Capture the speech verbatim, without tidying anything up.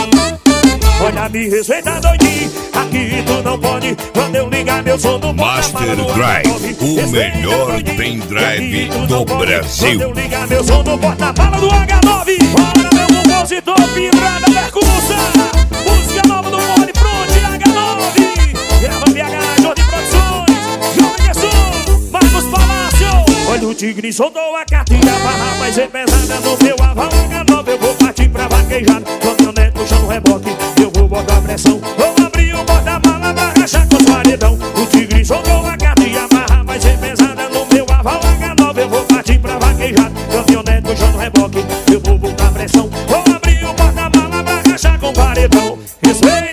Olha, me respeita, doidinho, aqui tu não pode. Quando eu ligar meu som no Master Drive, o melhor pendrive do Brasil. Quando eu ligar meu som no porta-bala do agá nove. Bora, meu compositor, Pindrada Mercúcia. Música nova do Mone Front, agá nove. Grava B H, Jordi Produções, João Anderson, Marcos Palácio. Olha, o tigre soltou a cartilha, barra vai ser pesada no meu aval agá nove. Eu vou partir pra vaquejada, caminhonete no chão, reboque. Eu vou botar pressão, vou abrir o porta-mala pra rachar com os paredão. O tigre soltou a cartilha, barra vai ser pesada no meu aval agá nove. Eu vou partir pra vaquejada, caminhonete no chão, reboque. Eu vou botar pressão, vou abrir o porta-mala pra rachar com o paredão. Respeita.